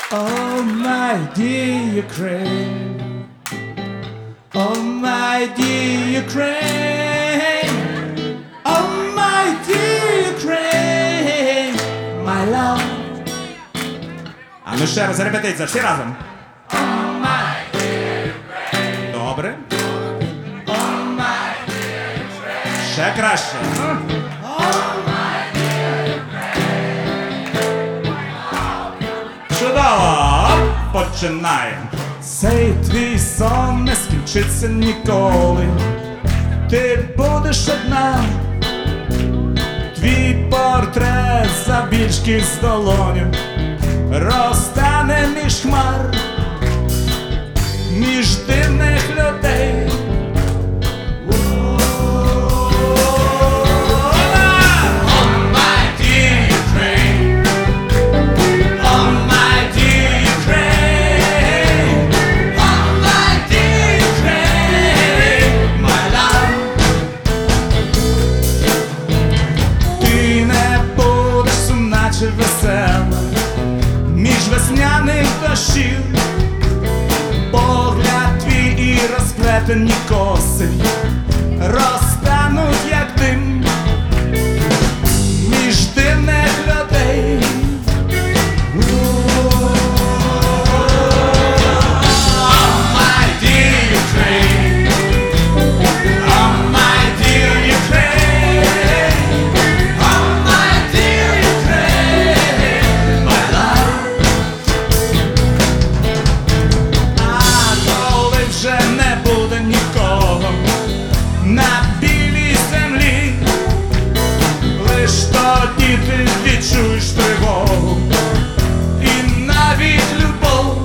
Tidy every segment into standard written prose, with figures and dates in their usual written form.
Oh my dear Ukraine, oh my dear Ukraine, oh my dear Ukraine, my love. А ну ще раз репетиція, всі разом. Oh my dear Ukraine. Добре. Oh my dear Ukraine. Ще краще. Чудово! Починаємо! Цей твій сон не скінчиться ніколи. Ти будеш одна. Твій портрет завбільшки з долоню розтане між хмар, між дивних людей. Весела між весняних дощів, погляд твій і розплетені коси розтануть, як дим, між дивних людей. На білій землі лиш тоді ти відчуєш тривогу і навіть любов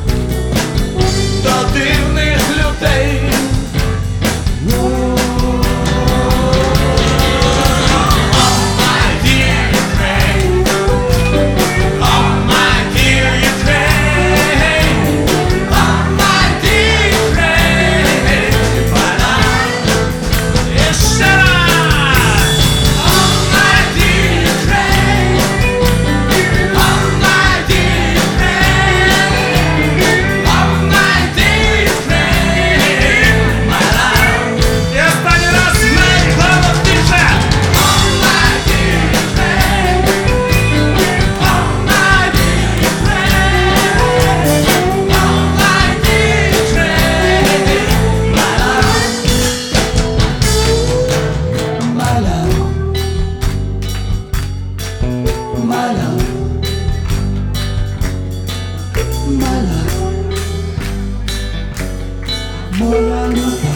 до дивних людей. My love, more than